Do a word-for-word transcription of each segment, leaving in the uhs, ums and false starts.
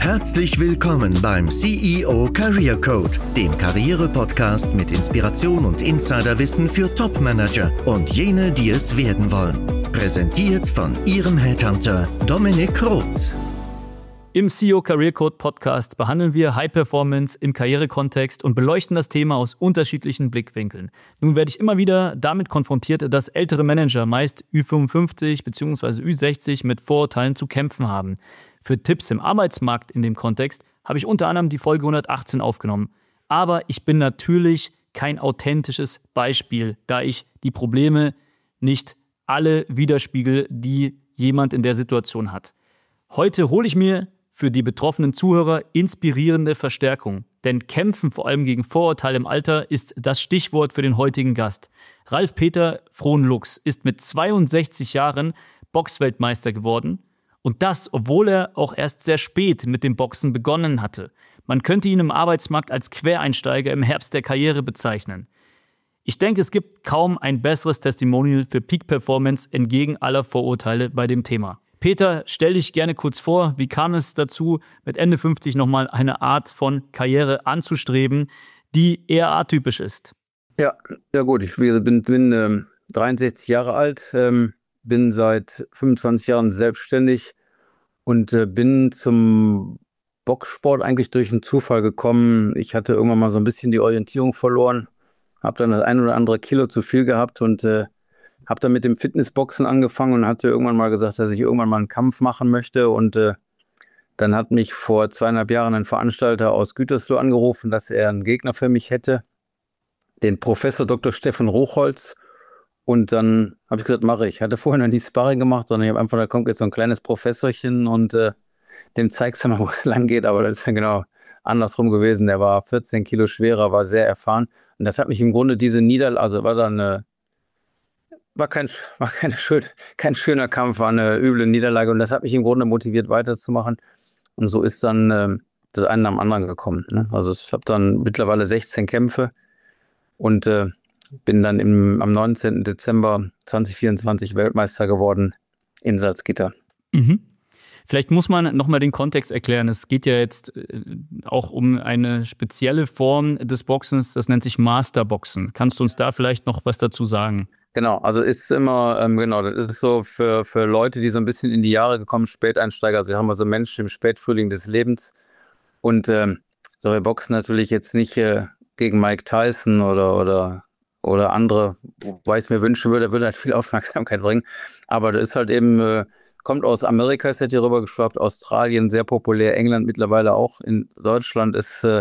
Herzlich willkommen beim C E O Career Code, dem Karriere-Podcast mit Inspiration und Insiderwissen für Top-Manager und jene, die es werden wollen. Präsentiert von Ihrem Headhunter Dominik Roth. Im C E O Career Code Podcast behandeln wir High Performance im Karrierekontext und beleuchten das Thema aus unterschiedlichen Blickwinkeln. Nun werde ich immer wieder damit konfrontiert, dass ältere Manager, meist Ü fünfundfünfzig bzw. Ü sechzig, mit Vorurteilen zu kämpfen haben. Für Tipps im Arbeitsmarkt in dem Kontext habe ich unter anderem die Folge hundertachtzehn aufgenommen. Aber ich bin natürlich kein authentisches Beispiel, da ich die Probleme nicht alle widerspiegel, die jemand in der Situation hat. Heute hole ich mir für die betroffenen Zuhörer inspirierende Verstärkung. Denn Kämpfen vor allem gegen Vorurteile im Alter ist das Stichwort für den heutigen Gast. Ralf-Peter Frohnlux ist mit zweiundsechzig Jahren Boxweltmeister geworden. Und das, obwohl er auch erst sehr spät mit dem Boxen begonnen hatte. Man könnte ihn im Arbeitsmarkt als Quereinsteiger im Herbst der Karriere bezeichnen. Ich denke, es gibt kaum ein besseres Testimonial für Peak Performance entgegen aller Vorurteile bei dem Thema. Peter, stell dich gerne kurz vor, wie kam es dazu, mit Ende fünfzig nochmal eine Art von Karriere anzustreben, die eher atypisch ist? Ja, ja gut, ich bin, bin ähm, dreiundsechzig Jahre alt, ähm, bin seit fünfundzwanzig Jahren selbstständig und äh, bin zum Boxsport eigentlich durch einen Zufall gekommen. Ich hatte irgendwann mal so ein bisschen die Orientierung verloren, habe dann das ein oder andere Kilo zu viel gehabt und äh, habe dann mit dem Fitnessboxen angefangen und hatte irgendwann mal gesagt, dass ich irgendwann mal einen Kampf machen möchte. Und äh, dann hat mich vor zweieinhalb Jahren ein Veranstalter aus Gütersloh angerufen, dass er einen Gegner für mich hätte, den Professor Doktor Steffen Rochholz. Und dann habe ich gesagt, mache ich. Ich hatte vorher noch nie Sparring gemacht, sondern ich habe einfach, da kommt jetzt so ein kleines Professorchen und äh, dem zeigst du mal, wo es lang geht. Aber das ist ja genau andersrum gewesen. Der war vierzehn Kilo schwerer, war sehr erfahren. Und das hat mich im Grunde diese Niederlage, also war dann eine, war kein, war keine schön, kein schöner Kampf, war eine üble Niederlage. Und das hat mich im Grunde motiviert, weiterzumachen. Und so ist dann äh, das eine am anderen gekommen. Ne? Also ich habe dann mittlerweile sechzehn Kämpfe und äh, bin dann im, am neunzehnten Dezember zweitausendvierundzwanzig Weltmeister geworden in Salzgitter. Mhm. Vielleicht muss man nochmal den Kontext erklären. Es geht ja jetzt auch um eine spezielle Form des Boxens, das nennt sich Masterboxen. Kannst du uns da vielleicht noch was dazu sagen? Genau, also ist immer, ähm, genau, das ist so für, für Leute, die so ein bisschen in die Jahre gekommen, Späteinsteiger, also wir haben also Menschen im Spätfrühling des Lebens und ähm, so, wir boxen natürlich jetzt nicht äh, gegen Mike Tyson oder, oder oder andere, wobei ich es mir wünschen würde, würde halt viel Aufmerksamkeit bringen. Aber das ist halt eben, äh, kommt aus Amerika, ist halt hier rüber geschwappt, Australien, sehr populär, England mittlerweile auch. In Deutschland ist äh,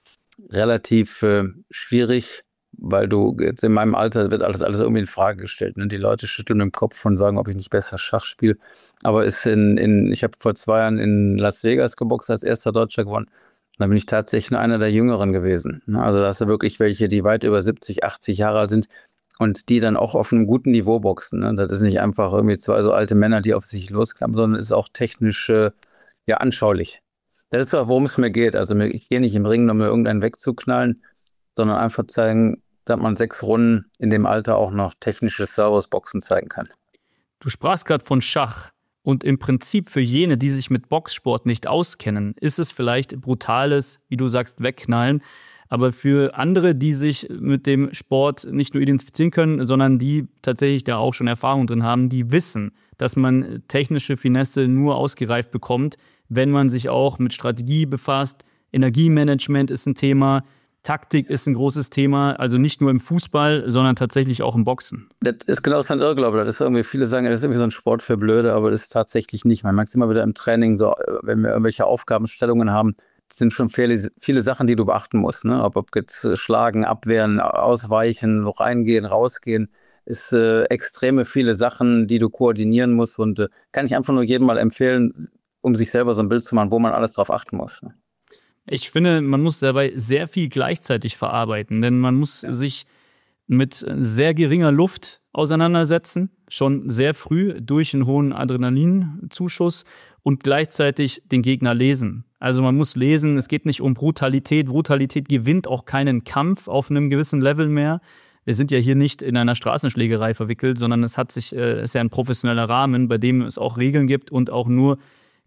relativ äh, schwierig, weil du jetzt in meinem Alter wird alles, alles irgendwie in Frage gestellt. Ne? Die Leute schütteln im Kopf und sagen, ob ich nicht besser Schach spiele. Aber ist in, in, ich habe vor zwei Jahren in Las Vegas geboxt, als erster Deutscher gewonnen. Da bin ich tatsächlich einer der Jüngeren gewesen. Also da hast du wirklich welche, die weit über siebzig, achtzig Jahre alt sind und die dann auch auf einem guten Niveau boxen. Das ist nicht einfach irgendwie zwei so alte Männer, die auf sich losklappen, sondern ist auch technisch äh, ja, anschaulich. Das ist, worum es mir geht. Also ich gehe nicht im Ring, um mir irgendeinen wegzuknallen, sondern einfach zeigen, dass man sechs Runden in dem Alter auch noch technisches Servus-Boxen zeigen kann. Du sprachst gerade von Schach. Und im Prinzip für jene, die sich mit Boxsport nicht auskennen, ist es vielleicht brutales, wie du sagst, Wegknallen. Aber für andere, die sich mit dem Sport nicht nur identifizieren können, sondern die tatsächlich da auch schon Erfahrung drin haben, die wissen, dass man technische Finesse nur ausgereift bekommt, wenn man sich auch mit Strategie befasst. Energiemanagement ist ein Thema. Taktik ist ein großes Thema, also nicht nur im Fußball, sondern tatsächlich auch im Boxen. Das ist genau so ein Irrglaube. Das ist irgendwie, viele sagen, das ist irgendwie so ein Sport für Blöde, aber das ist tatsächlich nicht. Man merkt es immer wieder im Training, so, wenn wir irgendwelche Aufgabenstellungen haben, sind schon viele, viele Sachen, die du beachten musst. Ne? Ob, ob jetzt Schlagen, Abwehren, Ausweichen, reingehen, rausgehen, ist äh, extreme viele Sachen, die du koordinieren musst und äh, kann ich einfach nur jedem mal empfehlen, um sich selber so ein Bild zu machen, wo man alles drauf achten muss. Ne? Ich finde, man muss dabei sehr viel gleichzeitig verarbeiten, denn man muss ja. sich mit sehr geringer Luft auseinandersetzen, schon sehr früh durch einen hohen Adrenalinzuschuss und gleichzeitig den Gegner lesen. Also man muss lesen, es geht nicht um Brutalität. Brutalität gewinnt auch keinen Kampf auf einem gewissen Level mehr. Wir sind ja hier nicht in einer Straßenschlägerei verwickelt, sondern es hat sich, äh, ist ja ein professioneller Rahmen, bei dem es auch Regeln gibt und auch nur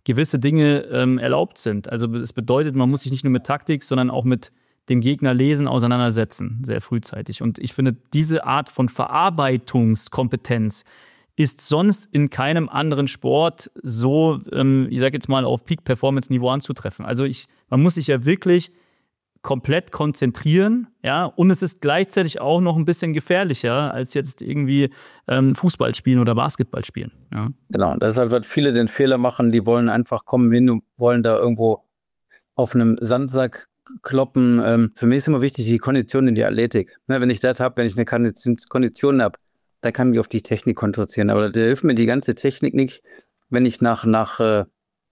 gewisse Dinge ähm, erlaubt sind. Also es bedeutet, man muss sich nicht nur mit Taktik, sondern auch mit dem Gegner lesen, auseinandersetzen, sehr frühzeitig. Und ich finde, diese Art von Verarbeitungskompetenz ist sonst in keinem anderen Sport so, ähm, ich sage jetzt mal, auf Peak-Performance-Niveau anzutreffen. Also ich, man muss sich ja wirklich komplett konzentrieren, ja, und es ist gleichzeitig auch noch ein bisschen gefährlicher als jetzt irgendwie ähm, Fußball spielen oder Basketball spielen. Ja. Genau, und das ist halt, was viele den Fehler machen, die wollen einfach kommen hin und wollen da irgendwo auf einem Sandsack kloppen. Ähm, für mich ist immer wichtig die Kondition in die Athletik. Ne, wenn ich das habe, wenn ich eine Kondition habe, dann kann ich mich auf die Technik konzentrieren. Aber da hilft mir die ganze Technik nicht, wenn ich nach, nach äh,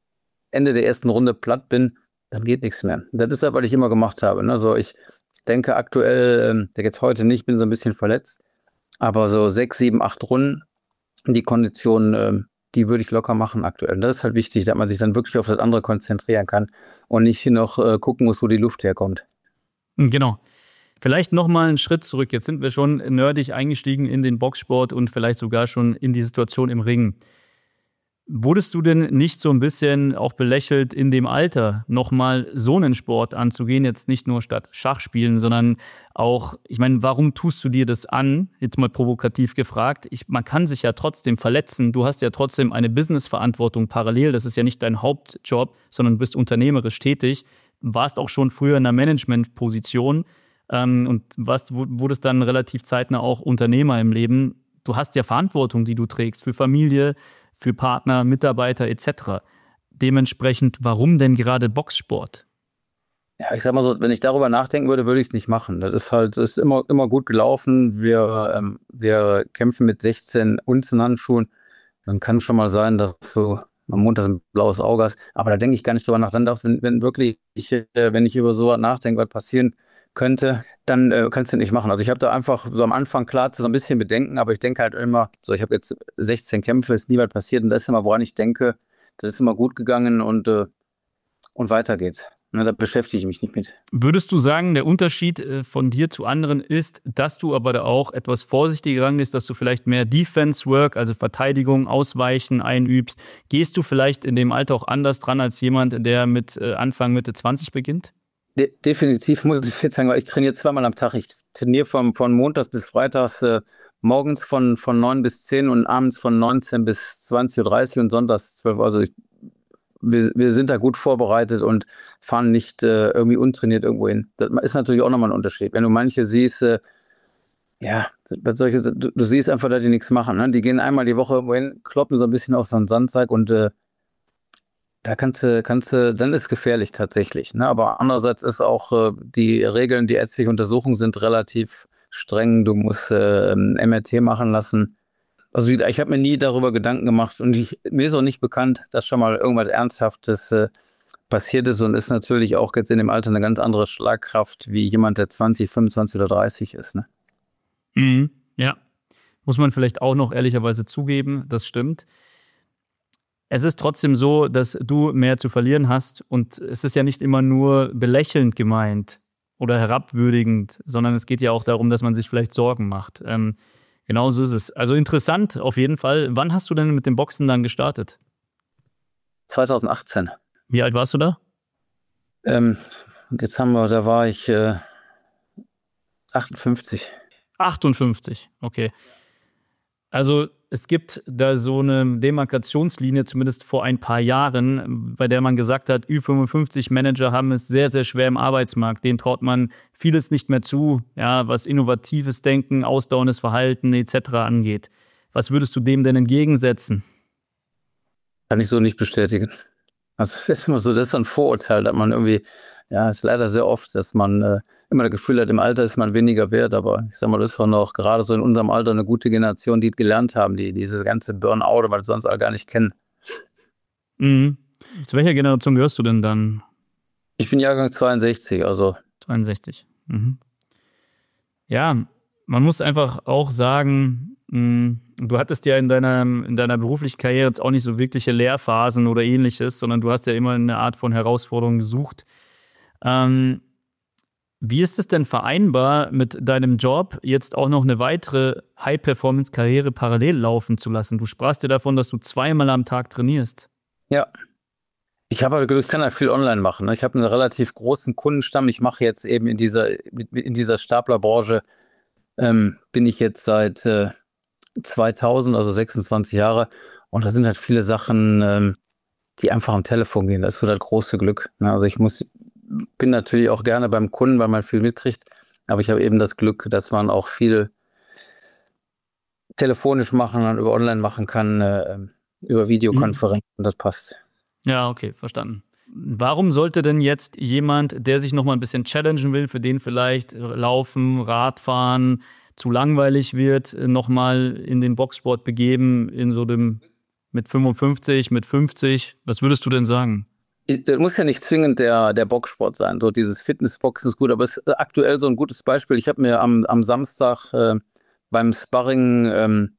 Ende der ersten Runde platt bin, dann geht nichts mehr. Das ist ja, was ich immer gemacht habe. Ne? Also ich denke aktuell, ähm, der jetzt heute nicht, bin so ein bisschen verletzt, aber so sechs, sieben, acht Runden, die Kondition, ähm, die würde ich locker machen aktuell. Und das ist halt wichtig, dass man sich dann wirklich auf das andere konzentrieren kann und nicht hier noch äh, gucken muss, wo die Luft herkommt. Genau. Vielleicht nochmal einen Schritt zurück. Jetzt sind wir schon nerdig eingestiegen in den Boxsport und vielleicht sogar schon in die Situation im Ring. Wurdest du denn nicht so ein bisschen auch belächelt in dem Alter, nochmal so einen Sport anzugehen, jetzt nicht nur statt Schachspielen, sondern auch, ich meine, warum tust du dir das an? Jetzt mal provokativ gefragt. Ich, man kann sich ja trotzdem verletzen. Du hast ja trotzdem eine Businessverantwortung parallel. Das ist ja nicht dein Hauptjob, sondern du bist unternehmerisch tätig. Warst auch schon früher in einer Managementposition ähm, und warst, wurdest dann relativ zeitnah auch Unternehmer im Leben. Du hast ja Verantwortung, die du trägst für Familie, für Partner, Mitarbeiter et cetera. Dementsprechend, warum denn gerade Boxsport? Ja, ich sag mal so, wenn ich darüber nachdenken würde, würde ich es nicht machen. Das ist halt, es ist immer, immer gut gelaufen. Wir, ähm, wir kämpfen mit sechzehn Unzenhandschuhen. Dann kann es schon mal sein, dass so am Montag ein blaues Auge hast. Aber da denke ich gar nicht drüber nach. Dann darf, wenn, wenn wirklich, ich, äh, wenn ich über sowas nachdenke, was passieren könnte, dann äh, kannst du nicht machen. Also ich habe da einfach so am Anfang klar so ein bisschen Bedenken, aber ich denke halt immer, so ich habe jetzt sechzehn Kämpfe, ist nie was passiert und das ist immer, woran ich denke, das ist immer gut gegangen und, äh, und weiter geht's. Ne, da beschäftige ich mich nicht mit. Würdest du sagen, der Unterschied äh, von dir zu anderen ist, dass du aber da auch etwas vorsichtiger rangehst, dass du vielleicht mehr Defense-Work, also Verteidigung, Ausweichen einübst? Gehst du vielleicht in dem Alter auch anders dran als jemand, der mit äh, Anfang, Mitte zwanzig beginnt? De- definitiv muss ich jetzt sagen, weil ich trainiere zweimal am Tag. Ich trainiere von, von montags bis freitags, äh, morgens von, von neun bis zehn und abends von neunzehn bis zwanzig Uhr dreißig und sonntags zwölf Uhr. Also ich, wir, wir sind da gut vorbereitet und fahren nicht äh, irgendwie untrainiert irgendwo hin. Das ist natürlich auch nochmal ein Unterschied. Wenn du manche siehst, äh, ja, solche, du, du siehst einfach, dass die nichts machen. Ne? Die gehen einmal die Woche irgendwo hin, kloppen so ein bisschen auf so einen Sandsack und äh, da kannst du, kannst du, dann ist es gefährlich tatsächlich. Ne? Aber andererseits ist auch, äh, die Regeln, die ärztliche Untersuchungen sind relativ streng. Du musst äh, ein M R T machen lassen. Also ich habe mir nie darüber Gedanken gemacht und ich, mir ist auch nicht bekannt, dass schon mal irgendwas Ernsthaftes äh, passiert ist und ist natürlich auch jetzt in dem Alter eine ganz andere Schlagkraft wie jemand, der zwanzig, fünfundzwanzig oder dreißig ist. Ne? Mhm, ja, muss man vielleicht auch noch ehrlicherweise zugeben, das stimmt. Es ist trotzdem so, dass du mehr zu verlieren hast und es ist ja nicht immer nur belächelnd gemeint oder herabwürdigend, sondern es geht ja auch darum, dass man sich vielleicht Sorgen macht. Ähm, genau so ist es. Also interessant auf jeden Fall. Wann hast du denn mit dem Boxen dann gestartet? zwanzig achtzehn. Wie alt warst du da? Ähm, jetzt haben wir, da war ich äh, achtundfünfzig. achtundfünfzig, okay. Also es gibt da so eine Demarkationslinie, zumindest vor ein paar Jahren, bei der man gesagt hat, Ü fünfundfünfzig Manager haben es sehr, sehr schwer im Arbeitsmarkt. Denen traut man vieles nicht mehr zu, ja, was innovatives Denken, ausdauerndes Verhalten et cetera angeht. Was würdest du dem denn entgegensetzen? Kann ich so nicht bestätigen. Also das ist immer so, das ist so ein Vorurteil, dass man irgendwie, ja, ist leider sehr oft, dass man äh, immer das Gefühl hat, im Alter ist man weniger wert, aber ich sag mal, das ist von auch gerade so in unserem Alter eine gute Generation, die es gelernt haben, die diese ganze Burnout, weil sie sonst alle gar nicht kennen. Mhm. Zu welcher Generation gehörst du denn dann? Ich bin Jahrgang zweiundsechzig, also. zweiundsechzig. Mhm. Ja, man muss einfach auch sagen, mh, du hattest ja in deiner, in deiner beruflichen Karriere jetzt auch nicht so wirkliche Lehrphasen oder ähnliches, sondern du hast ja immer eine Art von Herausforderung gesucht. Ähm, wie ist es denn vereinbar, mit deinem Job jetzt auch noch eine weitere High-Performance-Karriere parallel laufen zu lassen? Du sprachst ja davon, dass du zweimal am Tag trainierst. Ja, Ich habe halt Glück, ich kann halt viel online machen. Ne? Ich habe einen relativ großen Kundenstamm. Ich mache jetzt eben in dieser, in dieser Staplerbranche, ähm, bin ich jetzt seit äh, zweitausend, also sechsundzwanzig Jahre. Und da sind halt viele Sachen, ähm, die einfach am Telefon gehen. Das wird halt große Glück. Ne? Also ich muss, bin natürlich auch gerne beim Kunden, weil man viel mitkriegt. Aber ich habe eben das Glück, dass man auch viel telefonisch machen, dann über online machen kann, äh, über Videokonferenzen. Mhm. Das passt. Ja, okay, verstanden. Warum sollte denn jetzt jemand, der sich noch mal ein bisschen challengen will, für den vielleicht Laufen, Radfahren zu langweilig wird, noch mal in den Boxsport begeben, in so dem mit fünfundfünfzig, mit fünfzig? Was würdest du denn sagen? Das muss ja nicht zwingend der, der Boxsport sein. So dieses Fitnessboxen ist gut, aber es ist aktuell so ein gutes Beispiel. Ich habe mir am, am Samstag äh, beim Sparring ähm,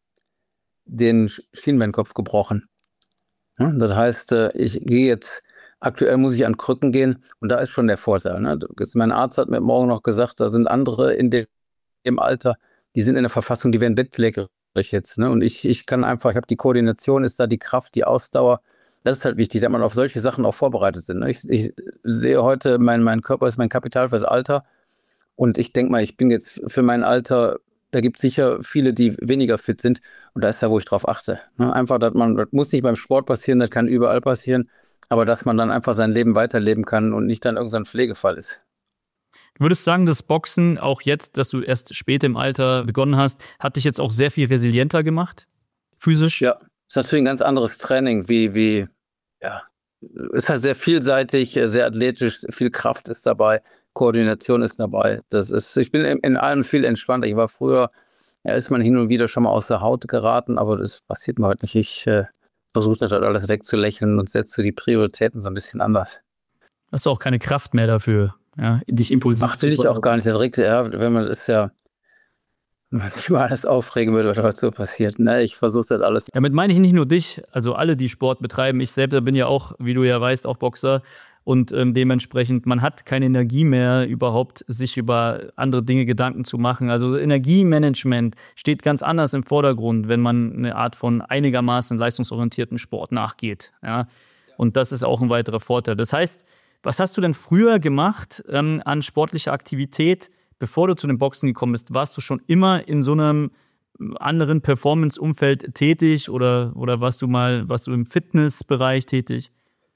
den Schienbeinkopf gebrochen. Ja, das heißt, äh, ich gehe jetzt, aktuell muss ich an Krücken gehen und da ist schon der Vorteil. Ne? Mein Arzt hat mir morgen noch gesagt, da sind andere in dem, im Alter, die sind in der Verfassung, die werden bettlägerig jetzt. Ne? Und ich, ich kann einfach, ich habe die Koordination, ist da die Kraft, die Ausdauer. Das ist halt wichtig, dass man auf solche Sachen auch vorbereitet sind. Ne? Ich, ich sehe heute, mein, mein Körper ist mein Kapital fürs Alter. Und ich denke mal, ich bin jetzt für mein Alter, da gibt es sicher viele, die weniger fit sind. Und da ist ja, wo ich drauf achte. Ne? Einfach, dass man, das muss nicht beim Sport passieren, das kann überall passieren. Aber dass man dann einfach sein Leben weiterleben kann und nicht dann irgendein Pflegefall ist. Du würdest sagen, das Boxen, auch jetzt, dass du erst spät im Alter begonnen hast, hat dich jetzt auch sehr viel resilienter gemacht? Physisch? Ja, ist natürlich ein ganz anderes Training, wie, wie, ja, ist halt sehr vielseitig, sehr athletisch, viel Kraft ist dabei, Koordination ist dabei. Das ist, ich bin in, in allem viel entspannter. Ich war früher, ja, ist man hin und wieder schon mal aus der Haut geraten, aber das passiert mir halt nicht. Ich äh, versuche das halt alles wegzulächeln und setze die Prioritäten so ein bisschen anders. Hast du auch keine Kraft mehr dafür, ja, dich impulsiv Ach, will ich auch gar nicht. Das regt, ja, wenn man das ja, wenn man sich über alles aufregen würde, was so passiert. Ne, ich versuche das alles. Damit meine ich nicht nur dich, also alle, die Sport betreiben. Ich selber bin ja auch, wie du ja weißt, auch Boxer. Und ähm, dementsprechend, man hat keine Energie mehr, überhaupt sich über andere Dinge Gedanken zu machen. Also Energiemanagement steht ganz anders im Vordergrund, wenn man eine Art von einigermaßen leistungsorientierten Sport nachgeht. Ja? Und das ist auch ein weiterer Vorteil. Das heißt, was hast du denn früher gemacht ähm, an sportlicher Aktivität, bevor du zu den Boxen gekommen bist? Warst du schon immer in so einem anderen Performance-Umfeld tätig oder, oder warst du mal, warst du im Fitnessbereich tätig?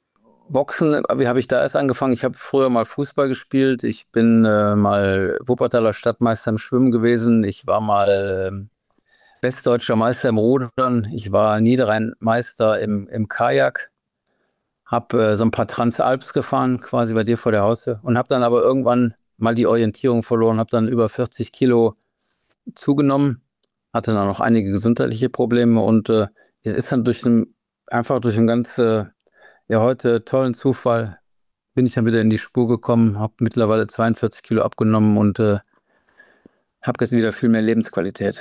Boxen, wie habe ich da erst angefangen? Ich habe früher mal Fußball gespielt. Ich bin äh, mal Wuppertaler Stadtmeister im Schwimmen gewesen. Ich war mal äh, westdeutscher Meister im Rudern. Ich war Niederrhein-Meister im, im Kajak. Habe äh, so ein paar Transalps gefahren, quasi bei dir vor der Haustür. Und habe dann aber irgendwann mal die Orientierung verloren. Habe dann über vierzig Kilo zugenommen. Hatte dann noch einige gesundheitliche Probleme. Und äh, es ist dann durch ein, einfach durch ein ganz... Äh, Ja, heute tollen Zufall bin ich dann wieder in die Spur gekommen, habe mittlerweile zweiundvierzig Kilo abgenommen und äh, habe jetzt wieder viel mehr Lebensqualität.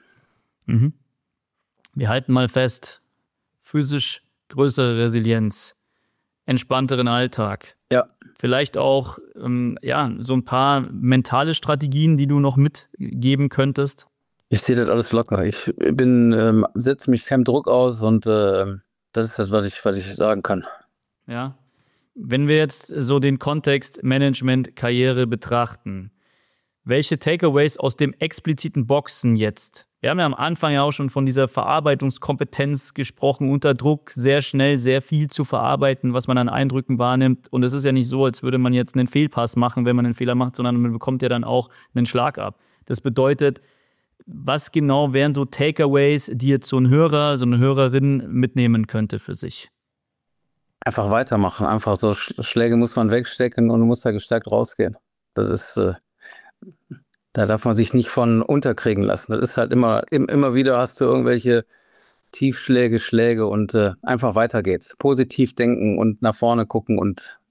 Mhm. Wir halten mal fest, physisch größere Resilienz, entspannteren Alltag. Ja. Vielleicht auch ähm, ja, so ein paar mentale Strategien, die du noch mitgeben könntest. Ich sehe das alles locker. Ich bin, ähm, setze mich keinem Druck aus und äh, das ist das, was ich, was ich sagen kann. Ja. Wenn wir jetzt so den Kontext Management, Karriere betrachten, welche Takeaways aus dem expliziten Boxen jetzt? Wir haben ja am Anfang ja auch schon von dieser Verarbeitungskompetenz gesprochen, unter Druck sehr schnell sehr viel zu verarbeiten, was man an Eindrücken wahrnimmt. Und es ist ja nicht so, als würde man jetzt einen Fehlpass machen, wenn man einen Fehler macht, sondern man bekommt ja dann auch einen Schlag ab. Das bedeutet, was genau wären so Takeaways, die jetzt so ein Hörer, so eine Hörerin mitnehmen könnte für sich? Einfach weitermachen. Einfach so Schläge muss man wegstecken und muss da gestärkt rausgehen. Das ist, äh, da darf man sich nicht von unterkriegen lassen. Das ist halt immer, immer wieder hast du irgendwelche Tiefschläge, Schläge und äh, einfach weiter geht's. Positiv denken und nach vorne gucken und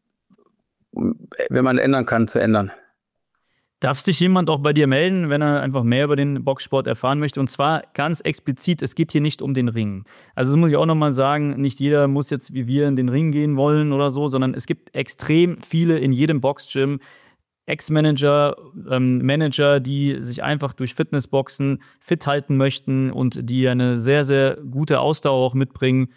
wenn man ändern kann, zu ändern. Darf sich jemand auch bei dir melden, wenn er einfach mehr über den Boxsport erfahren möchte? Und zwar ganz explizit, es geht hier nicht um den Ring. Also das muss ich auch nochmal sagen, nicht jeder muss jetzt wie wir in den Ring gehen wollen oder so, sondern es gibt extrem viele in jedem Boxgym, Ex-Manager, ähm, Manager, die sich einfach durch Fitnessboxen fit halten möchten und die eine sehr, sehr gute Ausdauer auch mitbringen.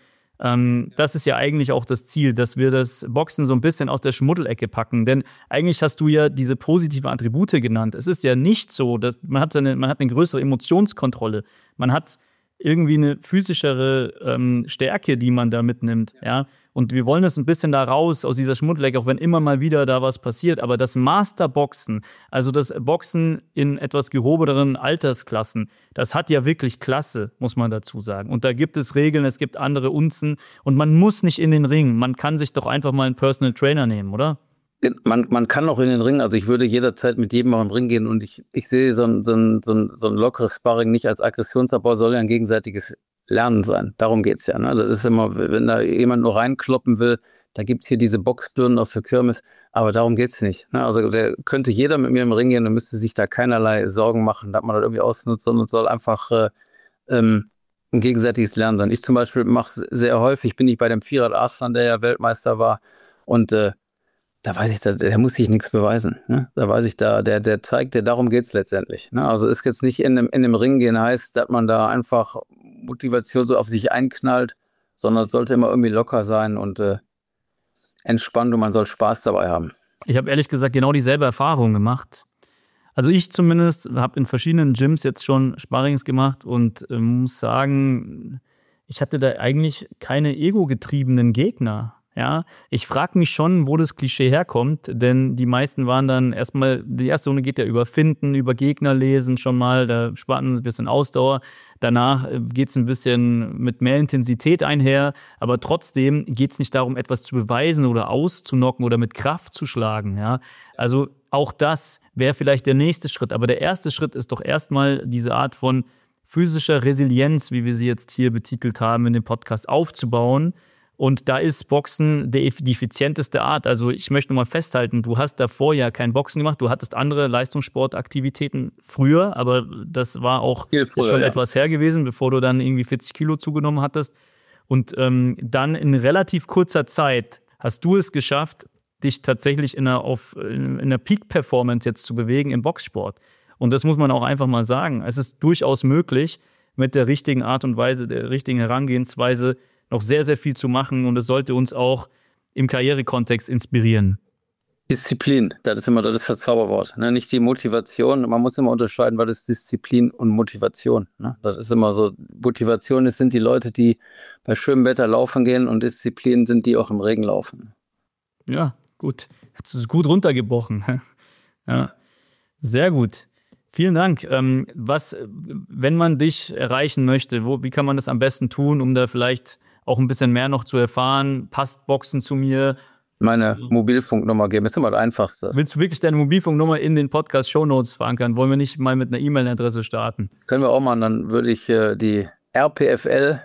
Ähm, das ist ja eigentlich auch das Ziel, dass wir das Boxen so ein bisschen aus der Schmuddelecke packen. Denn eigentlich hast du ja diese positiven Attribute genannt. Es ist ja nicht so, dass man hat eine, man hat eine größere Emotionskontrolle. Man hat irgendwie eine physischere ähm, Stärke, die man da mitnimmt, ja. Und wir wollen das ein bisschen da raus aus dieser Schmuddelecke, auch wenn immer mal wieder da was passiert. Aber das Masterboxen, also das Boxen in etwas gehobeneren Altersklassen, das hat ja wirklich Klasse, muss man dazu sagen. Und da gibt es Regeln, es gibt andere Unzen und man muss nicht in den Ring. Man kann sich doch einfach mal einen Personal Trainer nehmen, oder? Man, man kann auch in den Ring, also ich würde jederzeit mit jedem auch im Ring gehen und ich, ich sehe so ein, so, ein, so, ein, so ein lockeres Sparring nicht als Aggressionsabbau, soll ja ein gegenseitiges Lernen sein. Darum geht's ja. Ne? Also das ist immer, wenn da jemand nur reinkloppen will, da gibt's hier diese Boxtürnen auch für Kirmes, aber darum geht's nicht. Ne? Also der könnte jeder mit mir im Ring gehen und müsste sich da keinerlei Sorgen machen, dass man das irgendwie ausnutzt, sondern soll einfach äh, ähm, ein gegenseitiges Lernen sein. Ich zum Beispiel mache sehr häufig, bin ich bei dem Firat Arslan, der ja Weltmeister war und äh, da weiß ich, da, der muss sich nichts beweisen. Ne? Da weiß ich, da, der, der zeigt, der, darum geht's letztendlich. Ne? Also ist jetzt nicht in dem, in dem Ring gehen heißt, dass man da einfach Motivation so auf sich einknallt, sondern es sollte immer irgendwie locker sein und äh, entspannt und man soll Spaß dabei haben. Ich habe ehrlich gesagt genau dieselbe Erfahrung gemacht. Also ich zumindest habe in verschiedenen Gyms jetzt schon Sparrings gemacht und äh, muss sagen, ich hatte da eigentlich keine ego-getriebenen Gegner. Ja, ich frage mich schon, wo das Klischee herkommt, denn die meisten waren dann erstmal, die erste Runde geht ja über Finden, über Gegner lesen schon mal, da spart man ein bisschen Ausdauer. Danach geht es ein bisschen mit mehr Intensität einher, aber trotzdem geht es nicht darum, etwas zu beweisen oder auszunocken oder mit Kraft zu schlagen. Ja, also auch das wäre vielleicht der nächste Schritt, aber der erste Schritt ist doch erstmal diese Art von physischer Resilienz, wie wir sie jetzt hier betitelt haben, in dem Podcast aufzubauen. Und da ist Boxen die effizienteste Art. Also ich möchte mal festhalten, du hast davor ja kein Boxen gemacht, du hattest andere Leistungssportaktivitäten früher, aber das war auch früher, ist schon ja. etwas her gewesen, bevor du dann irgendwie vierzig Kilo zugenommen hattest. Und ähm, dann in relativ kurzer Zeit hast du es geschafft, dich tatsächlich in einer, auf, in einer Peak-Performance jetzt zu bewegen im Boxsport. Und das muss man auch einfach mal sagen. Es ist durchaus möglich, mit der richtigen Art und Weise, der richtigen Herangehensweise noch sehr, sehr viel zu machen und es sollte uns auch im Karrierekontext inspirieren. Disziplin, das ist immer das, ist das Zauberwort. Ne? Nicht die Motivation, man muss immer unterscheiden, was ist Disziplin und Motivation. Ne? Das ist immer so, Motivation ist, sind die Leute, die bei schönem Wetter laufen gehen und Disziplin sind die auch im Regen laufen. Ja, gut. Das ist gut runtergebrochen. Ja, sehr gut. Vielen Dank. Ähm, was, wenn man dich erreichen möchte, wo, wie kann man das am besten tun, um da vielleicht auch ein bisschen mehr noch zu erfahren? Passt Boxen zu mir? Meine Mobilfunknummer geben, ist immer das Einfachste. Willst du wirklich deine Mobilfunknummer in den Podcast-Shownotes verankern? Wollen wir nicht mal mit einer E-Mail-Adresse starten? Können wir auch machen, dann würde ich äh, die R P F L,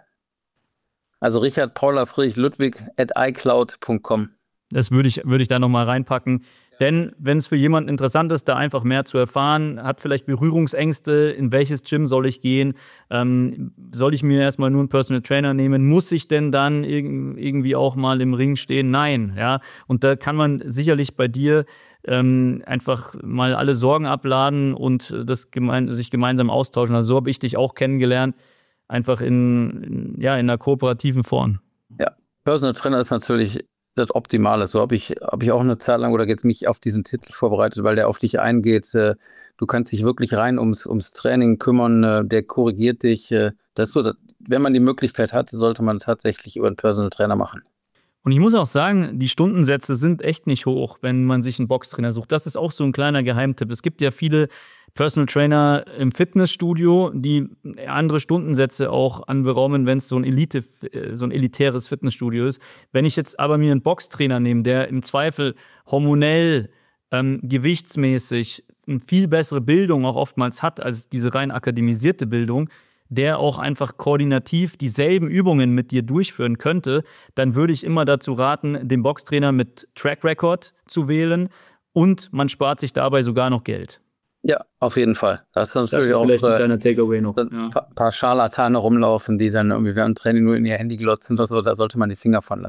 also Richard Paula Friedrich Ludwig at iCloud punkt com. Das würde ich, würde ich da nochmal reinpacken. Denn wenn es für jemanden interessant ist, da einfach mehr zu erfahren, hat vielleicht Berührungsängste, in welches Gym soll ich gehen, ähm, soll ich mir erstmal nur einen Personal Trainer nehmen, muss ich denn dann irg- irgendwie auch mal im Ring stehen? Nein, ja. Und da kann man sicherlich bei dir ähm, einfach mal alle Sorgen abladen und das gemein- sich gemeinsam austauschen. Also so habe ich dich auch kennengelernt, einfach in, in, ja, in einer kooperativen Form. Ja, Personal Trainer ist natürlich das Optimale. So habe ich, hab ich auch eine Zeit lang oder jetzt mich auf diesen Titel vorbereitet, weil der auf dich eingeht. Du kannst dich wirklich rein ums, ums Training kümmern, der korrigiert dich. Das ist so, wenn man die Möglichkeit hat, sollte man tatsächlich über einen Personal Trainer machen. Und ich muss auch sagen, die Stundensätze sind echt nicht hoch, wenn man sich einen Boxtrainer sucht. Das ist auch so ein kleiner Geheimtipp. Es gibt ja viele Personal Trainer im Fitnessstudio, die andere Stundensätze auch anberaumen, wenn es so ein Elite, so ein elitäres Fitnessstudio ist. Wenn ich jetzt aber mir einen Boxtrainer nehme, der im Zweifel hormonell, ähm, gewichtsmäßig eine viel bessere Bildung auch oftmals hat als diese rein akademisierte Bildung, der auch einfach koordinativ dieselben Übungen mit dir durchführen könnte, dann würde ich immer dazu raten, den Boxtrainer mit Track Record zu wählen und man spart sich dabei sogar noch Geld. Ja, auf jeden Fall. Das ist natürlich das ist auch vielleicht ein kleiner Takeaway noch. Ein ja. paar, paar Scharlatane rumlaufen, die dann irgendwie während Training nur in ihr Handy glotzen oder so, da sollte man die Finger von lassen.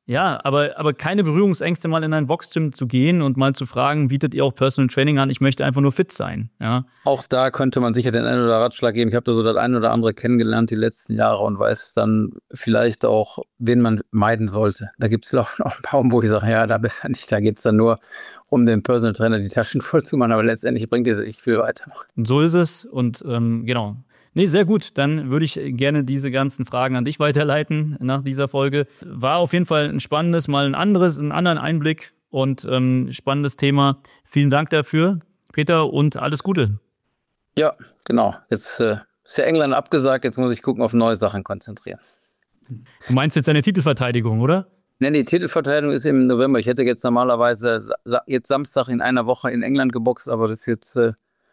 Ja, aber, aber keine Berührungsängste, mal in ein Boxgym zu gehen und mal zu fragen, bietet ihr auch Personal Training an? Ich möchte einfach nur fit sein. Ja. Auch da könnte man sicher den einen oder anderen Ratschlag geben. Ich habe da so das eine oder andere kennengelernt die letzten Jahre und weiß dann vielleicht auch, wen man meiden sollte. Da gibt es auch noch ein paar, wo ich sage, ja, da, da geht es dann nur um den Personal Trainer die Taschen voll zu machen, aber letztendlich bringt es nicht viel weiter. Und so ist es und ähm, genau. Nee, sehr gut. Dann würde ich gerne diese ganzen Fragen an dich weiterleiten nach dieser Folge. War auf jeden Fall ein spannendes, mal ein anderes, einen anderen Einblick und ähm, spannendes Thema. Vielen Dank dafür, Peter, und alles Gute. Ja, genau. Jetzt äh, ist ja England abgesagt, jetzt muss ich gucken, auf neue Sachen konzentrieren. Du meinst jetzt deine Titelverteidigung, oder? Nee, die Titelverteidigung ist im November. Ich hätte jetzt normalerweise sa- jetzt Samstag in einer Woche in England geboxt, aber das ist jetzt, äh,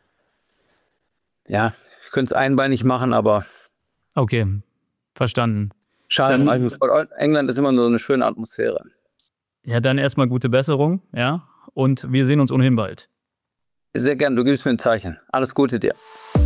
ja, ich könnte es einbeinig machen, aber Okay, verstanden. schade. Dann- England ist immer so eine schöne Atmosphäre. Ja, dann erstmal gute Besserung, ja. Und wir sehen uns ohnehin bald. Sehr gern, du gibst mir ein Zeichen. Alles Gute dir.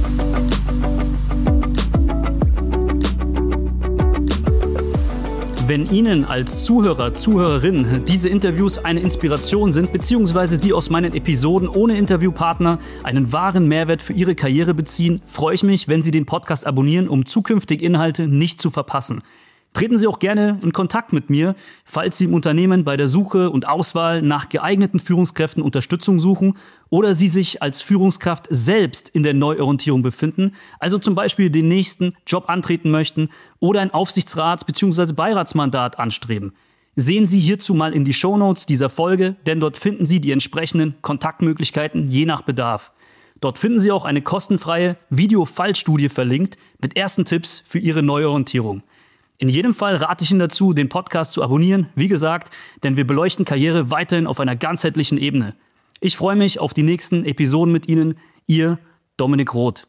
Wenn Ihnen als Zuhörer, Zuhörerin diese Interviews eine Inspiration sind, beziehungsweise Sie aus meinen Episoden ohne Interviewpartner einen wahren Mehrwert für Ihre Karriere beziehen, freue ich mich, wenn Sie den Podcast abonnieren, um zukünftige Inhalte nicht zu verpassen. Treten Sie auch gerne in Kontakt mit mir, falls Sie im Unternehmen bei der Suche und Auswahl nach geeigneten Führungskräften Unterstützung suchen oder Sie sich als Führungskraft selbst in der Neuorientierung befinden, also zum Beispiel den nächsten Job antreten möchten oder ein Aufsichtsrats- bzw. Beiratsmandat anstreben. Sehen Sie hierzu mal in die Shownotes dieser Folge, denn dort finden Sie die entsprechenden Kontaktmöglichkeiten je nach Bedarf. Dort finden Sie auch eine kostenfreie Video-Fallstudie verlinkt mit ersten Tipps für Ihre Neuorientierung. In jedem Fall rate ich Ihnen dazu, den Podcast zu abonnieren, wie gesagt, denn wir beleuchten Karriere weiterhin auf einer ganzheitlichen Ebene. Ich freue mich auf die nächsten Episoden mit Ihnen, Ihr Dominik Roth.